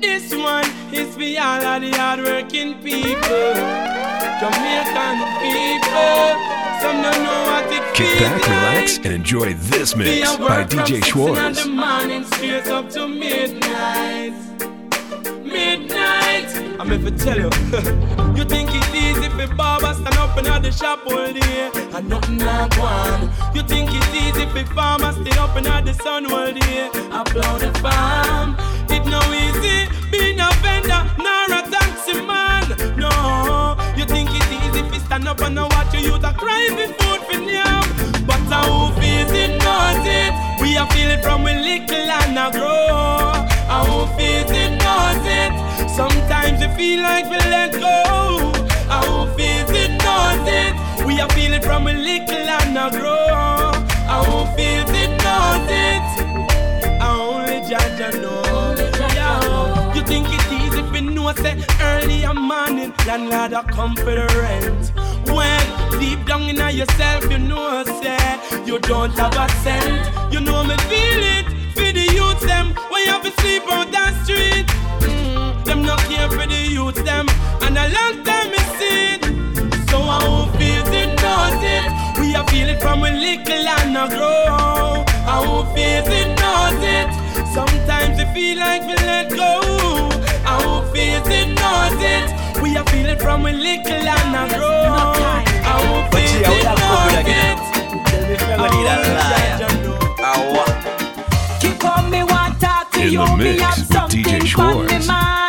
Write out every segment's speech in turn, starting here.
This one is for all of the hard-working people, Jamaican people. Some don't know what it feels. Kick back, relax, and enjoy this mix by DJ Schwartz. In the morning, straight up to midnight. I'm here to tell you. You think it's easy for Baba stand up in the shop all day and nothing like one. You think it's easy for farmers stay up in the sun all day and plow the farm. It's no easy being a vendor nor a taxi man. No, you think it's easy for stand up and watch you to cry for food for them. But who feels it knows it. We are feeling from we little and a grow. Who feels it knows it. Sometimes you feel like we let go. Who feels it knows it. We are feeling from a little and a grow. Who feels it knows it. Only Jah know. Yeah. You think it's easy if you know say early a morning landlord a come for the rent. When deep down in yourself you know say you don't have a cent. You know me feel it for the youth them when you have to sleep on that street. Them not care for the youth them, and a long time we see it. So who feels it knows it. We are feeling from a little and a grow. Who feels it knows it. Sometimes we feel like we let go. Who feels it knows it. We are feeling from a little and a grow. Who feels it knows it. Keep on me one talk to In you. the mix with DJ Schwartz.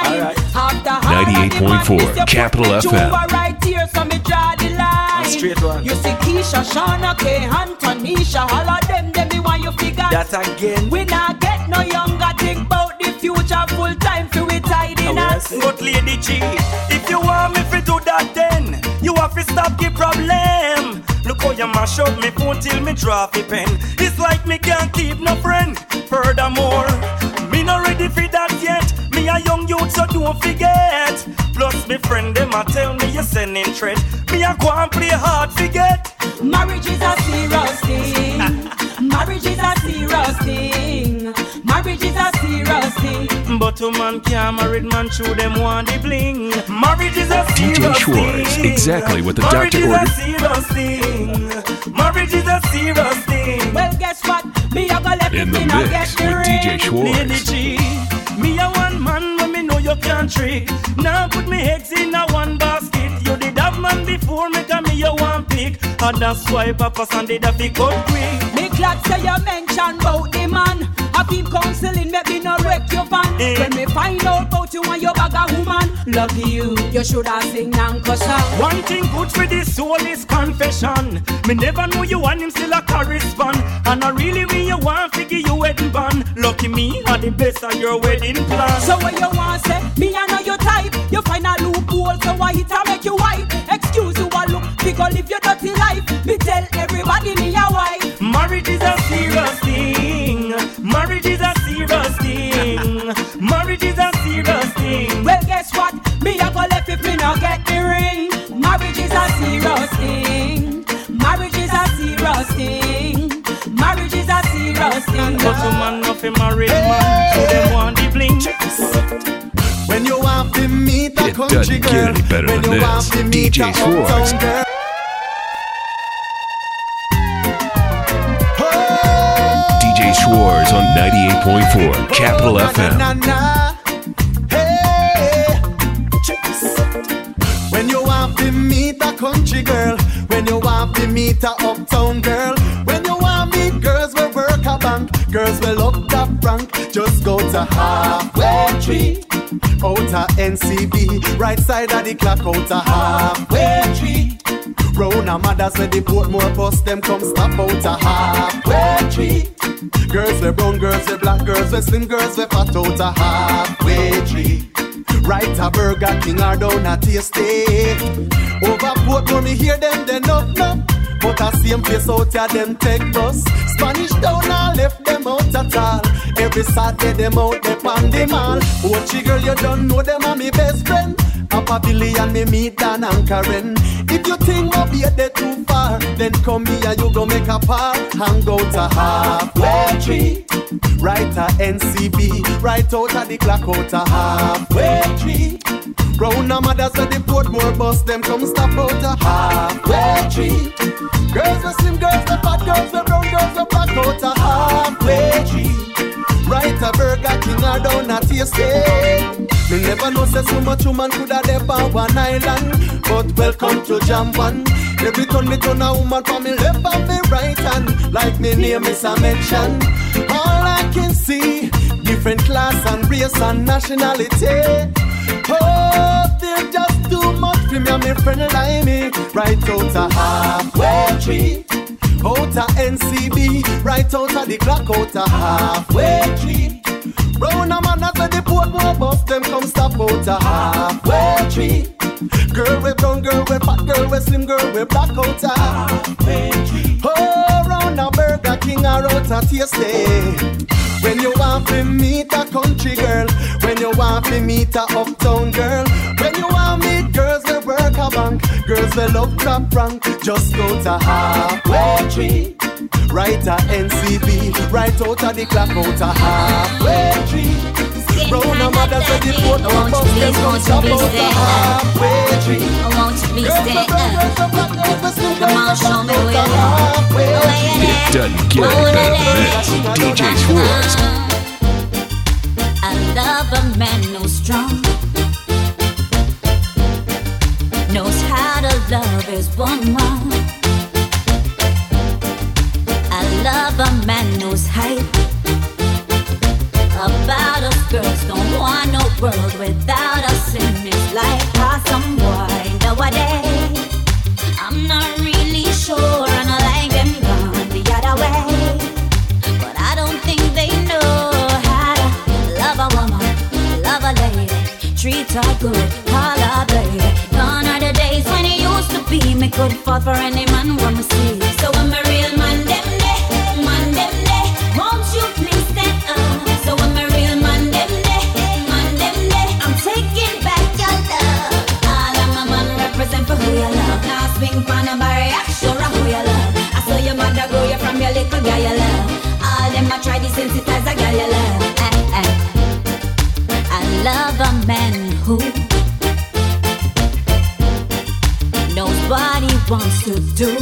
98.4 Capital FM. Right here, so me draw the line. You see Keisha, Shauna, K, Antonisha, all of them me want you figure. That again. We not get no younger, think about the future, full time for we tidying us. But Lady G, if you want me to do that then, you have to stop the problem. Look how you mash up me phone till me drop the pen. It's like me can't keep no friend. Furthermore, me not ready for that yet. Me a young youth, so don't forget. Plus me friend them a tell me you sending threat. Me a go and play hard forget. Marriage is a serious thing. Marriage is a serious thing. Marriage is a serious thing. But a man can't married man through them want the bling. Marriage is a serious DJ Schwartz, thing. exactly what the Marriage doctor is ordered. a serious thing. Marriage is a serious thing. Well, guess what? Me a go let In me the not mix get the with ring. DJ Schwartz. Lady G, me a one man when me know you can't trick. Now put me eggs in a one basket. You did have man before me come me you one pick. And that's why Papa Sunday da fi cut quick. Me glad say you mention about the man. I been counseling, maybe no wreck your van. When me find out about you and your bag a woman, lucky you should have sing and cuss out. One thing good for the soul is confession. Me never know you and him still a correspond. And I really when you want to give you wedding band. Lucky me are the best of your wedding plan. So what you want say? Me I know your type. You find a loophole so I hit and make you white. Excuse you a look, because live your dirty life. Me tell everybody me a wife. Marriage is a serious thing. Marriage is a serious thing. Marriage is a serious thing. Well, guess what? Me a go left if me not get the ring. Marriage is a serious thing. Marriage is a serious thing. Marriage is a serious thing. But a man not a married man, so them want the bling. When you want to meet a It country doesn't get girl, any better when than you this. want to meet DJ a Schwartz. uptown girl. DJ Schwartz on 98.4 Capital FM. Na, na, na. Hey. When you want to meet a country girl, when you want to meet a uptown girl, when you want to meet girls will work a bank, girls will love that frank, just go to Halfway Tree, out a NCB, right side of the clock, out a Halfway Tree. Round a mothers where the Portmore bus, them come stop out a Halfway Tree. Girls with brown, girls with black, girls with slim, girls with fat, out a Halfway Tree. Right a Burger King or down a Tasty. Over Portmore me hear them, they up. But a same place out here them take bus. Spanish town and left them out at all. Every Saturday them out there on the mall. Watchy girl, you don't know them are my best friend. Papa Billy and me meet Dan and Karen. If you think we'll be there too far, then come here, you go make a par. Hang out a halfway tree, right a NCB, right out of the clock out a halfway tree. Round a mothers at the Portmore bus, them come stop out a halfway tree. Girls with slim girls, with fat girls, with brown girls, with black out a halfway tree. Right a Burger King or down a Tasty. Me never know say so much woman coulda live on one island. But welcome to Jamban. Every time me turn a woman from me left and me right hand. Like me name is a mention. All I can see, different class and race and nationality. Oh, they're just too much for me and me friend like me. Right out a halfway tree, out a NCB, right out of the clock out a halfway tree. Round a man as the Portmore bus, them come stop out a halfway tree. Girl with brown, girl with fat, girl with slim, girl with black out a halfway tree. Oh, round a Burger King or out a Tasty. When you want to meet a country girl, when you want to meet a uptown girl, when you want to meet girls that work a bank, girls that love top rank, just go to halfway tree, right a NCB, right out of the clock out a halfway tree. Round a mothers at the port, our bus them come stop out a halfway tree. I want to please stand up. Come on, show me where you are. It doesn't get any better than this. DJ Schwartz. I love a man who's strong, knows how to love his woman. I love a man who's hype about us girls. Don't want no world without us in his life. How some boy nowadays, I'm not really sure, and I like them gone the other way. But I don't think they know how to love a woman, love a lady, treat her good, call her baby. Gone are the days when it used to be me could fall for any man when we see. So I'm a real man, them day, won't you please stand up? So I'm a real man, them day, I'm taking back your love. All of my man represent for who you love. Now swing pan a barrier, sure who you love. I saw your mother grow you from your little girl you love. All them I try to sensitize a girl you love. I love a man who knows what he wants to do.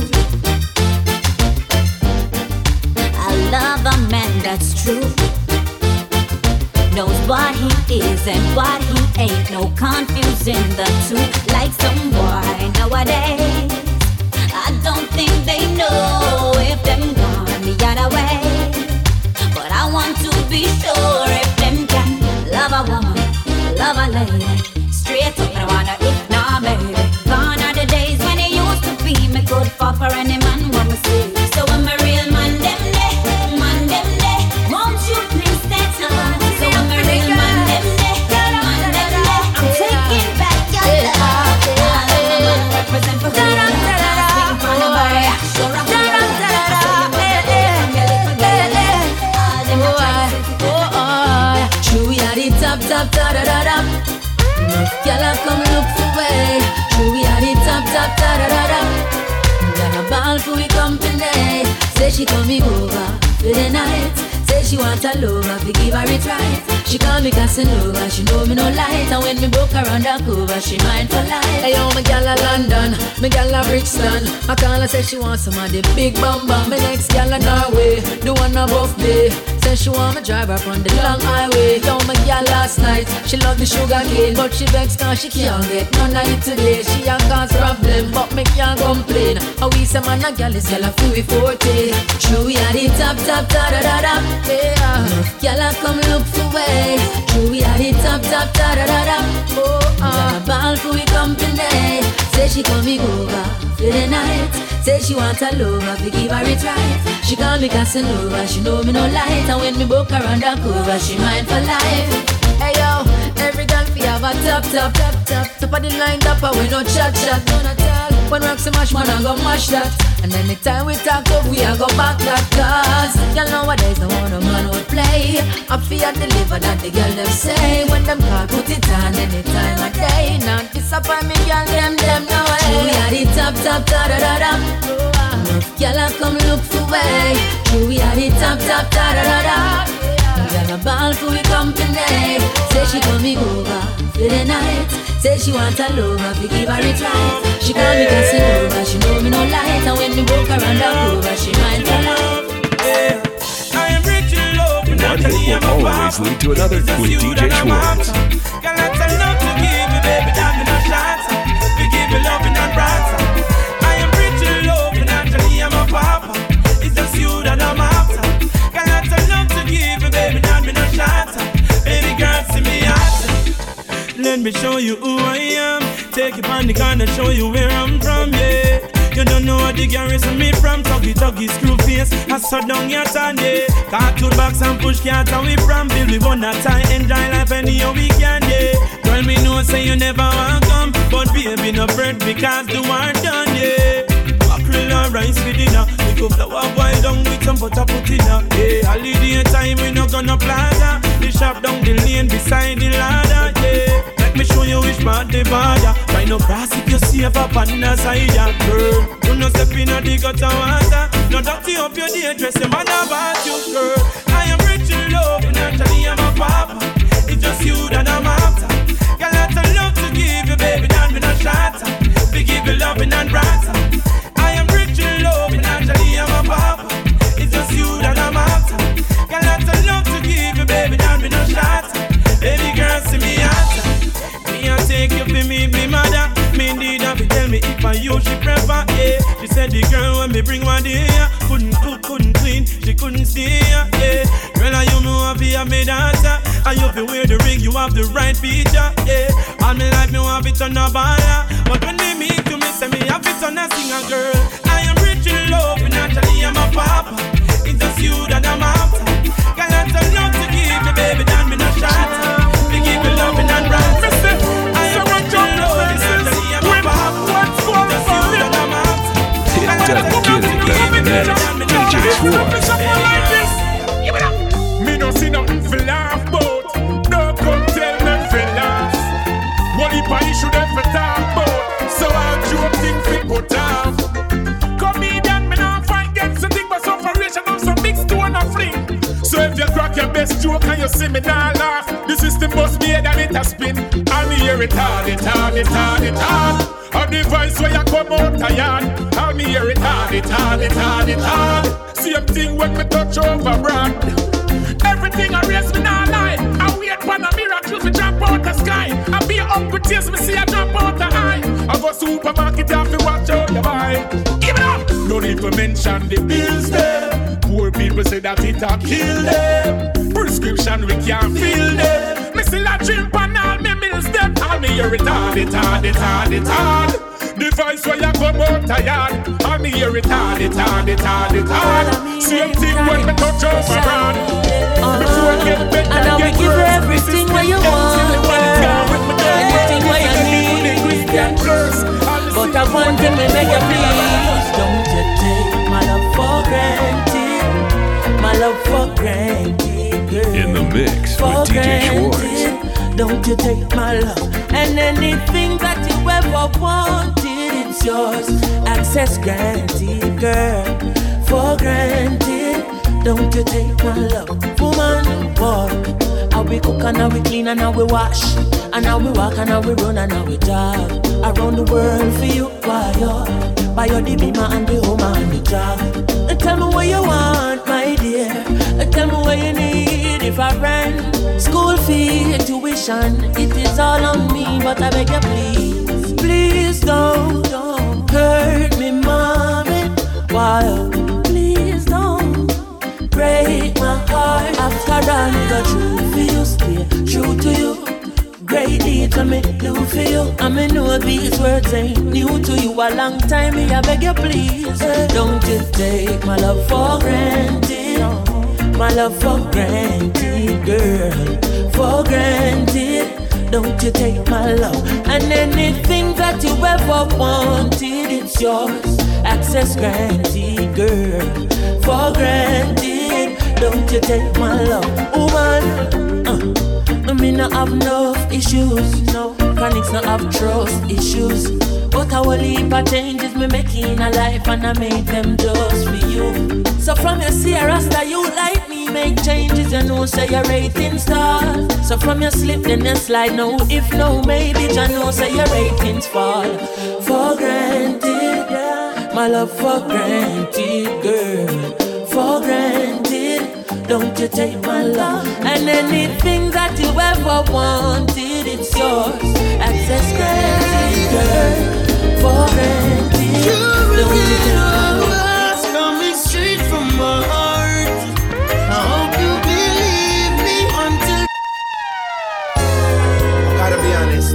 I love a man that's true, knows what he is and what he ain't. No confusing the two. Like some boy nowadays, I don't think they know if them gone the other way. But I want to be sure if them can love a woman, love a lady, straight up. I wanna if not baby. Gone are the days when it used to be me could fall for any man when we see. So I'm a real man, them day, won't you please stand up? So I'm a real man, them day, I'm taking back your love. All of my man represent for who you love. Swing from the barrier, sure who you love. I saw your mother go from your little girl you love. All them I try to sensitive. True, we are the top, da-da-da-da. Y'all come look for way. True, we are the top, da-da-da-da. Got a ball for we company. Say she coming over for the night. Say she want a lover, we give her it right. She call me Casanova, she know me no light. And when me book her undercover, she mine for life. Hey yo, my gal a London, my gal a Brixton. I call her, say she want some of the big bamba. My next gal a Norway, the one above me. Say she want me drive her on the long highway. Yo, my gal last night, she love the sugar cane, but she vex cause she can't get none of it today. She a cause problem, but me can't complain. How we say man a gal is gal a feel 40. True, we are the top, da-da-da-da. Yeah, gal a come look for way. True, we are the top, da-da-da-da. Oh, got a ball for we company. Say she coming over for the night. Say she want a lover, we give her it right. She call me Casanova, she know me no light. And when me book her undercover, she mine for life. Hey yo, every girl fi have a top of the line, top, we no chat, none at all. When Roxy mash, man, I go mash that. And anytime we talk up, we a go back that. Cause y'all nowadays don't want a man would play. I fear deliver that the girl them say. When them call, put it on anytime of day. Not disappoint me, girl, them no way. We are the top, da-da-da-da. Girl, I come look for way. We are the top, da-da-da-da. Girl, a ball for we company. Say she coming over for the night. Say she want a lover, we give her it right. She call me Casanova, she know me no light. And when the book around her over, she mind for love. Yeah, I am rich in love. One hit will always lead to another with DJ Schwartz. Got lots of love to give me, baby, that me no shots. We give you love and not brats. I am rich in love, and actually I'm a papa. It's just you that I'm after. Got lots of love to give me, baby, that me no shots. Baby girl, see me out. Let me show you who I am. Take it on the corner, show you where I'm from, yeah. You don't know what the garrison me from. Tuggy, screw face, I shut down your time, yeah. Cartoon box and push cats and we from Bill. We wanna tie, enjoy life anyhow we can, yeah. Girl, me know say you never want come, but baby no bread because the war done, yeah. Mackerel and rice for dinner. We go flour boil down with some butter put in her. Yeah, holiday time we no gonna plaza. The shop down the lane beside the ladder, yeah. Let me show you which part the border. Try no cross if you safe up on the side, yeah. Girl, you no step in the gutter water. No dirty up your day dress, your man about you, girl. I am rich in love, and actually I'm a papa. It's just you that I'm after. Got lots of love to give you, baby, that me no shatter. We give you love and not brata. I am rich in love, and actually I'm a papa. It's just you that I'm after. Got lots of love to give you, baby, that me no shatter. Baby girl, see me after. Me a take you for me, be mother. Me need her to tell me if I you she prefer, yeah. She said the girl when me bring one day, couldn't cook, couldn't clean, she couldn't stay, yeah. Girl, I you know I be a me dancer. And you fi wear the ring, you have the right feature, yeah. All me life me want it on a baller. But when me meet you, me say me have it on a singer, girl. I am rich in love, and actually I'm a papa. It's just you that I'm after. Got lots of love to give me, baby, that me no shatter. We give you love and not brats. I am rich in love, and actually I'm a papa. It's just you that I'm after. It doesn't get it better than that. DJ Schwartz. Me no see nothing for laugh about. No come tell me for laugh. What if I issue them for talk about? So I'll joke things fi put off. Comedian me now fight against the thing, but sufferation of some big stone a fling. So if you crack your best joke and you see me now laugh, the system must be head and it a spin. And me hear it hard. And the voice where you come out tired, and me hear it hard. Same thing when me touch over brand. Everything I raise me now lie. I wait for a miracle to jump out the sky. I be hungry tears me see I jump out the eye. I go supermarket have to watch out you buy. Give it up! No need to mention the bills there. Poor people say that it a kill them. Prescription we can't fill them. Me still a drink on all me mills them. All me hear it hard. The voice where you come out tired. All me hear it hard. Same thing when me touch over brand. Before I get better, and I will give you everything what you want, everything what you need. But I want them to make you please. Don't you take my love for granted. My love for granted, girl. In the mix with DJ Schwartz. Don't you take my love and anything that you ever wanted, it's yours. Access granted, girl. For granted. Don't you take my love, woman, boy. How we cook and how we clean and how we wash, and how we walk and how we run and how we jog around the world for you, why you buy your the beamer and the home and the job. And tell me what you want, my dear. And tell me what you need. If I rent, school fee, tuition, it is all on me. But I beg you, please, please don't hurt me, mommy. Why? Please don't break my heart. After all you got true for you, stay true to you. Great deeds I me do for you. I me know these words ain't new to you. A long time me I beg you please. Don't you take my love for granted. My love for granted, girl. For granted. don't you take my love. And anything that you ever wanted, it's yours. Access granted, girl, for granted. Don't you take my love, woman. Me not have no issues, no. Chronics not have trust issues. But a whole heap of changes me making a life, and I make them just for you. So from your see a Rasta, you like me, make changes, you know, say your rating star. So from your slip, then you slide, no, if no, maybe, you know, say your ratings fall. For granted, yeah. My love for granted, girl. For granted, don't you take my love. And anything that you ever wanted, it's yours. Access granted, girl. For granted, don't you take my love. Coming straight from my heart. I hope you believe me until I gotta be honest.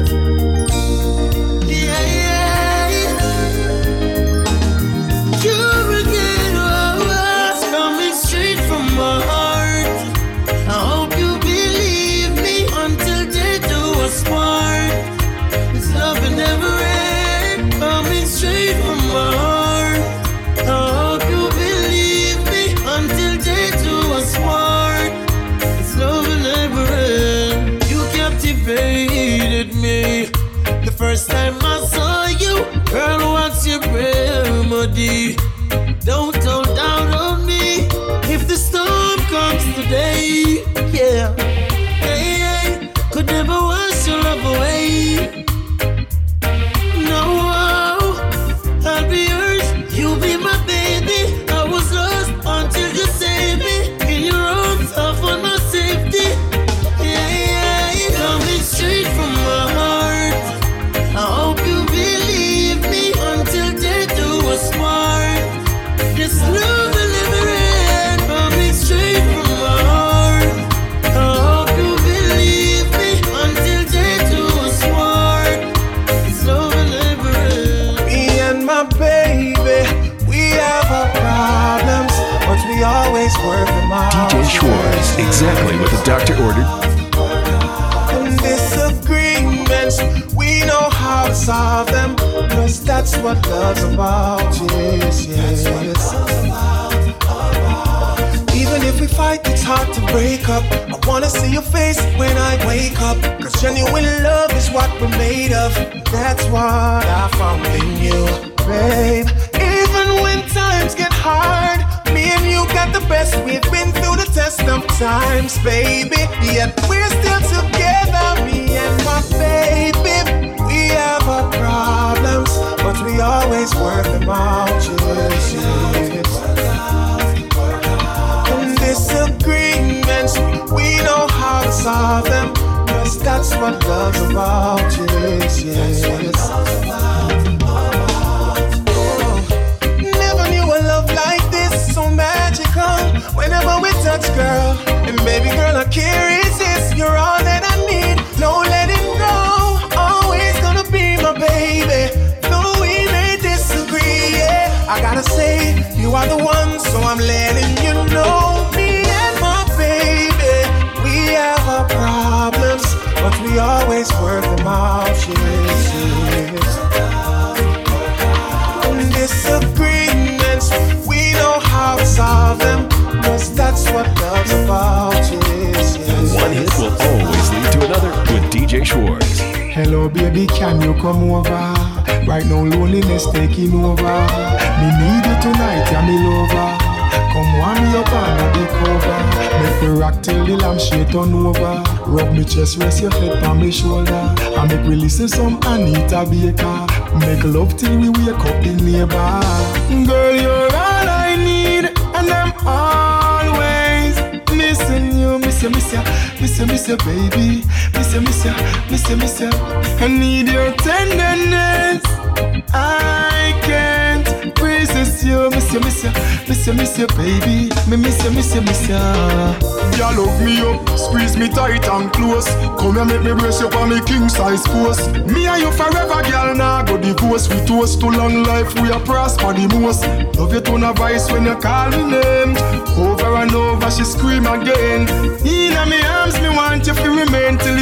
First time I saw you, girl, what's your remedy? Don't hold down on me if the storm comes today. Yeah, hey, could never wash your love away. No, I'll be yours, you'll be my baby. I was lost until you saved me. In your arms, I found my safety. Yeah, coming straight from my heart. I hope you believe me until they do us smart. This love will never end, coming straight from my heart. I hope you believe me until they do us smart. This love will never end. Me and my baby, we have our problems, but we always work them out. DJ Schwartz, exactly what the doctor ordered. And disagreements, we know how to solve them, cause that's what love's about, yes. Even if we fight, it's hard to break up. I wanna see your face when I wake up, cause genuine love is what we're made of. That's what I found in you, babe. Even when times get hard, me and you got the best. We've been through the test of times, baby, yet we're still together, me and my baby. We have our problems, but we always work them out, yes. And disagreements, we know how to solve them, cause that's what love's about, yes. Never knew a love like this, so magical. Whenever we touch, girl, and baby girl, I can't resist. You're all that I need, no letting go. Always gonna be my baby, though we may disagree, yeah. I gotta say, you are the one, so I'm letting you know. Me and my baby, we have our problems, but we always work them out, yes. And disagreements, we know how to solve them, cause that's what love's about, yes. One hit will always lead to another with DJ Schwartz. Hello baby, can you come over? Right now loneliness taking over. Me need you tonight, yeah me lover. Come warm me up under the cover. Make me rock till the lampshade turn over. Rub me chest, rest your head on my shoulder. And make me listen some Anita Baker. Make love till we wake up the neighbor. Girl, you're all I need, and I'm always missing you. Miss you, baby. Miss you. I need your tenderness. I can't resist you. Miss you, baby. Me miss you. You love me up, squeeze me tight and close. Come here, make me brace you for me king size post. Me and you forever, girl. Now go divorce. We toast to long life. We are prosper the most. Love you tone of voice when you call me name. Over and over, she scream again. In my arms, me want you to remain till the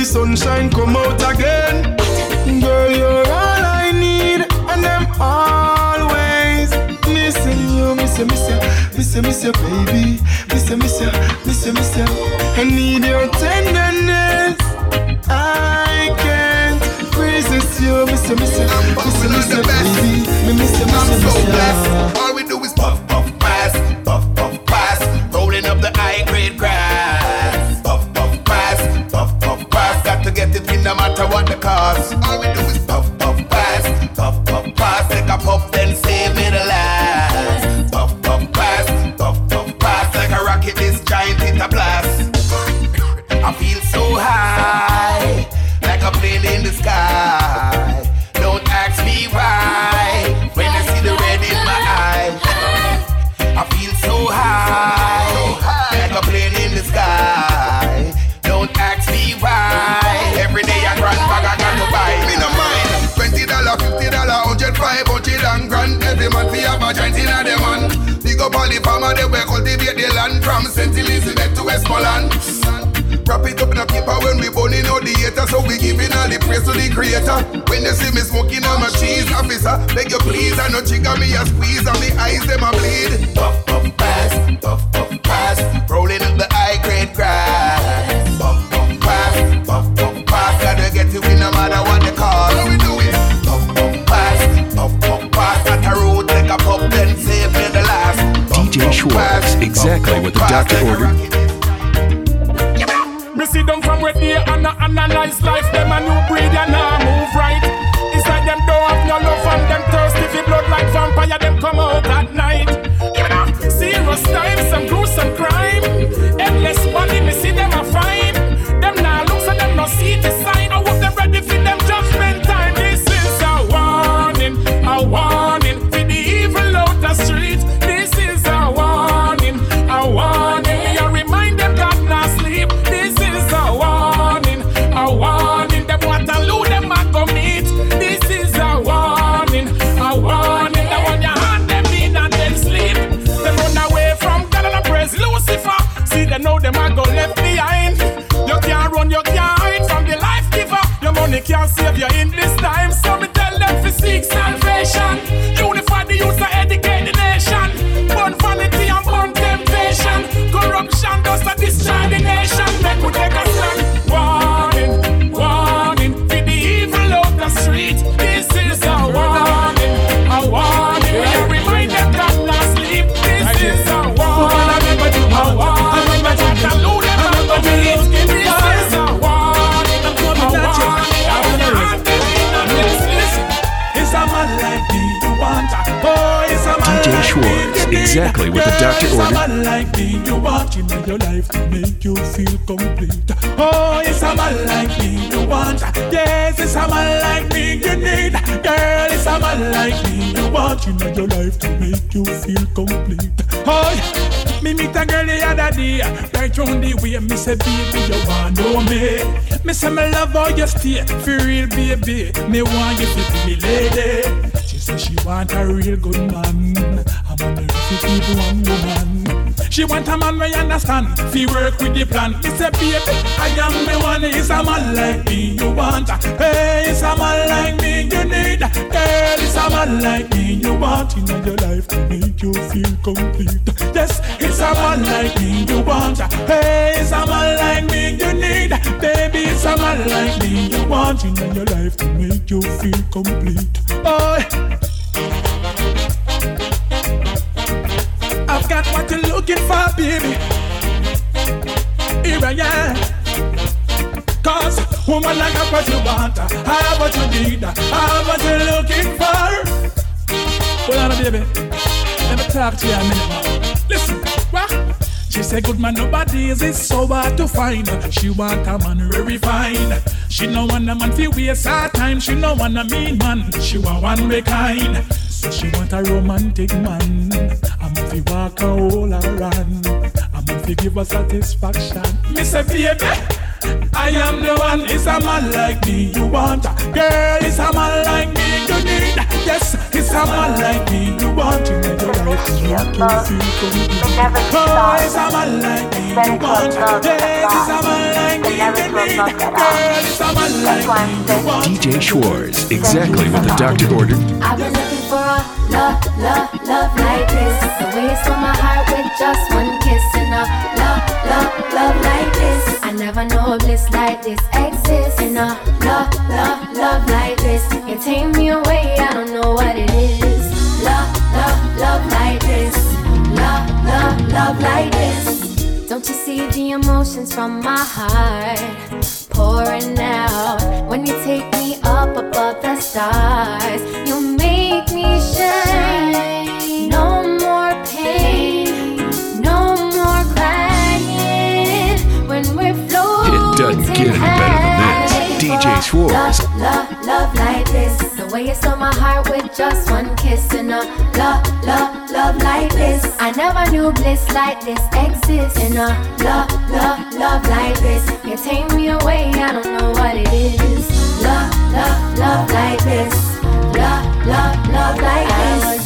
the sunshine come out again. Girl, you're all I need, and I'm always missing you, miss you, baby. Miss you. I need your tenderness. I can't resist you, miss you, baby. Miss you. I'm so blessed. All we do is puff, pass, rolling up the high-grade grass. Puff, pass, got to get it in no matter what the cost. All we do is puff, pass, take a puff, then save me the last. Puff, pass, like a rocket, this giant hit a blast. I feel so high, like a plane in the sky. Don't ask me why, when I see the red in my eye. I feel so high, like a plane in the sky. Don't ask me why, every day I grand bag I got to buy. Me no mind, $20, $50, $100, $500 and grand. Every man fi have a joint in a dem man. Big up all the farmer, they will cultivate the land from St. Elizabeth to Westmoreland. Wrap it up in a paper when we burning out the hater, so we giving all the praise to the creator. When they see me smoking on my cheese, officer, beg you please, I no trigger me a squeeze, and me eyes them a bleed. Puff, pass, rolling up the high-grade grass. Puff, pass, gotta get you in no matter what the cost. How we do it? Puff, pass, at a road, take a puff, then save me the last. DJ Schwartz, exactly what the doctor ordered. Me see them from where they analyze life. Them a new breed and now move right. It's like them don't have no love and them thirsty for blood like vampire. Them come out at night. You know, serious times, some gruesome crime. Endless money, me see them a fine. Them now look so them no see the sign. I hope them ready for them judgment time. This is a warning for the evil out the street. This is a warning. Me a remind them God not sleep. This is a warning. Them Waterloo them a go meet. This is a warning. The one you hand them in and then sleep. Them run away from God and praise Lucifer. See they know them a go left behind. You can't run, you can't hide from the life giver. Your money can't save you in this time. So me tell them to seek salvation. Unify the youth and educate the nation. Burn vanity and burn temptation. Corruption does not destroy the nation. They could take a stand. Warning for the evil of the street. This is a warning. I remind them God not sleep. This is a warning. It's a man like me you want. Oh, it's a man DJ Schwartz, exactly what the doctor ordered. It's a man like me you want in your life to make you feel complete. Oh, it's a man like me you want. Yes, it's a man like me you need. Girl, it's a man like me you want in your life to make you feel complete. Oh, me meet a girl the other day, right round the way. Me say, baby, you want know me. Me say, me love how you stay, for real, baby. Me want you to be lady. She say she want a real good man. I'm on the roof to keep one woman. She want a man where understand, fi work with the plan. Me say, baby, I am the one. It's a man like me you want. Hey, it's a man like me you need. Girl, it's a man like me you want in your life to make you feel complete. Yes, it's a man like me you want. Hey, it's a man like me you need. Baby, it's a man like me you want in your life to make you feel complete. Oh, I've got what you're looking for, baby. Here I am. Cause woman, I got what you want. I have what you need. I have what you're looking for. Hold on, baby. Let me talk to you a minute now. Listen, what? She said, good man, nobody is so hard to find. She want a man very fine. She no want a man fi waste her time. She no want a mean man. She want one way kind. So she want a romantic man. I'm fi walk a whole around. I'm fi give her satisfaction. Me say, baby, I am the one. It's a man like me you want. Girl, it's a man like me you need. Yes, it's a man like me you want. You need your life to make you feel complete. Oh, it's a man like me you want. Yes, it's a man like me you need. DJ Schwartz, exactly what the doctor ordered. I've been looking for a love like this. The way it's on my heart with just one kiss. And a love like this. I never know a bliss like this exists. And a love like this. You take me away, I don't know what it is. Love like this. Love like this. Don't you see the emotions from my heart pouring out when you take me up above the stars? You make me shine. No more pain, no more crying when we're floating. It doesn't get any better than this. DJ Schwartz. Love like this. The way it's on my heart with just one kiss. And a love like this. I never knew bliss like this exists. And a love like this. You take me away, I don't know what it is. Love like this. Love like this. I was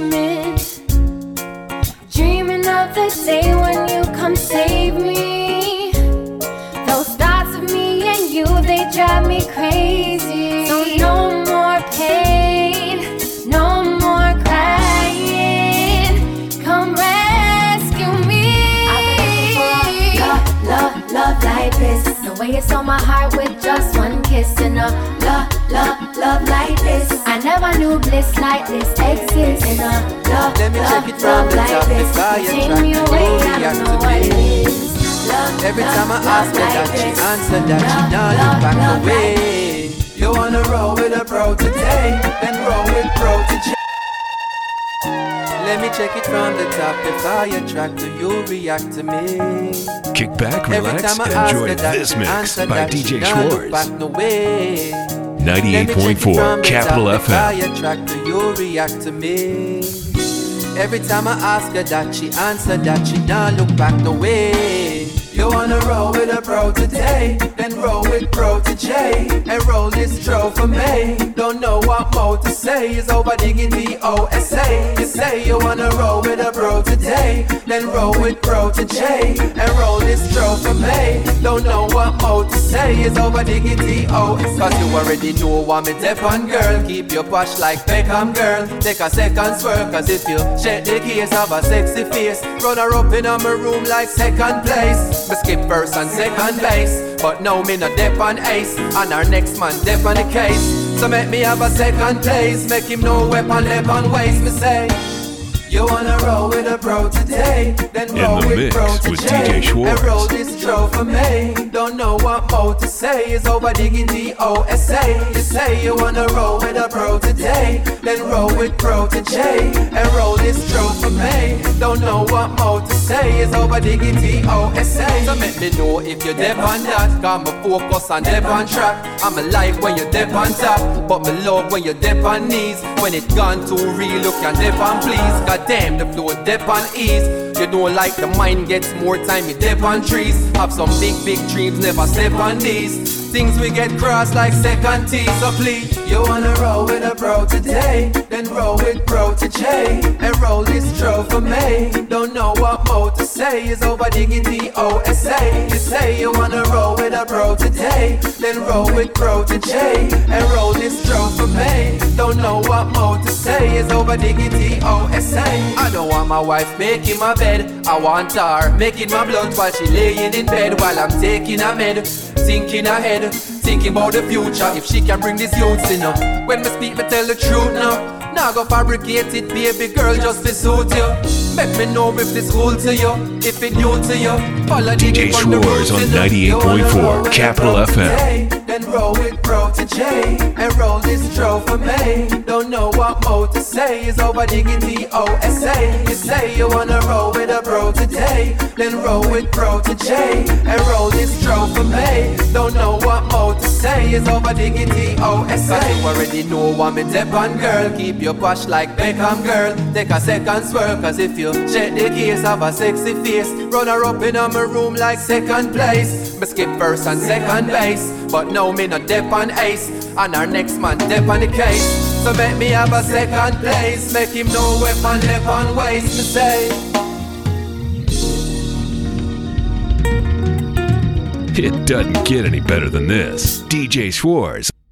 dreaming of the day when you come save me. Those thoughts of me and you, they drive me crazy. So no more pain, no more crying. Come rescue me. I've been looking for a love like this. The way it's on my heart with just one kiss. And a love like this. I never knew bliss like this exists. And a love like this. Take me away, I don't know what it is. Every time I ask her that, she answered that she not look back away. You wanna roll with a bro today, then roll with bro today. Let me check it from the top. If I attract to you, react to me. Kick back, relax, and enjoy this mix by DJ Schwartz. 98.4 Capital FM. If I attract to you, react to me. Every time I ask her that, she answered that she not look back the way. You wanna roll with a bro today, then roll with bro to J, and roll this tro for me. Don't know what more to say, is over digging the OSA. You say you wanna roll with a bro today, then roll with bro to J, and roll this tro for me. Don't know what more to say, is over digging the OSA. Cause you already know what me dep on, girl. Keep your posh like Beckham, girl. Take a second swerve, cause if you check the case, have a sexy face. Run her up in my room like second place. Me skip first and second base, but now me no dep on ace, and our next man dep on the case. So make me have a second place, make him no weapon left on waste. Me say, you wanna roll with a bro today, then roll with bro to DJ Schwartz. And roll this tro for me. Don't know what more to say, is over digging the OSA. You say you wanna roll with a bro today, then roll with bro to J, and roll this tro for me. Don't know what more to say, is over digging the OSA. So make me know if you're dep on that, got me focus on dep on track. I'm a like when you're dep on top, but me love when you're dep on knees. When it gone too real, look and dep on please. God damn, the flow dep on ease. You don't like the mind gets more time, you dep on trees. Have some big dreams, never step on these. Things we get crossed like second T. So please, you wanna roll with a bro today, then roll with bro to J, and roll this tro for me. Don't know what more to say, is over digging the OSA. You say you wanna roll with a bro today, then roll with bro to J, and roll this tro for me. Don't know what more to say, is over digging the OSA. I don't want my wife making my bed, I want her making my blunt while she laying in bed, while I'm taking a med, thinking ahead, thinking about the future. If she can bring this youth in up, when me speak me tell the truth now. Now go fabricate it, baby girl, just to suit you. Make me know if this cool to you, if it new to you. Follow DJ Schwartz on 98.4 Capital FM. Then roll with bro to J, and roll this tro for me. Don't know what more to say, is over digging the OSA. You say you wanna roll with a bro today, then roll with bro to J, and roll this tro for me. Don't know what more to say, is over digging the OSA. Cause you already know what me dep on, girl. Keep your posh like Beckham, girl. Take a second swerve, cause if you check the case, have a sexy face. Run her up in my room like second place. Me skip first and second base, but now me no dep on ace, and our next man dep on the case. So make me have a second place, make him no weapon left on waste. Me say, It doesn't get any better than this. DJ Schwartz.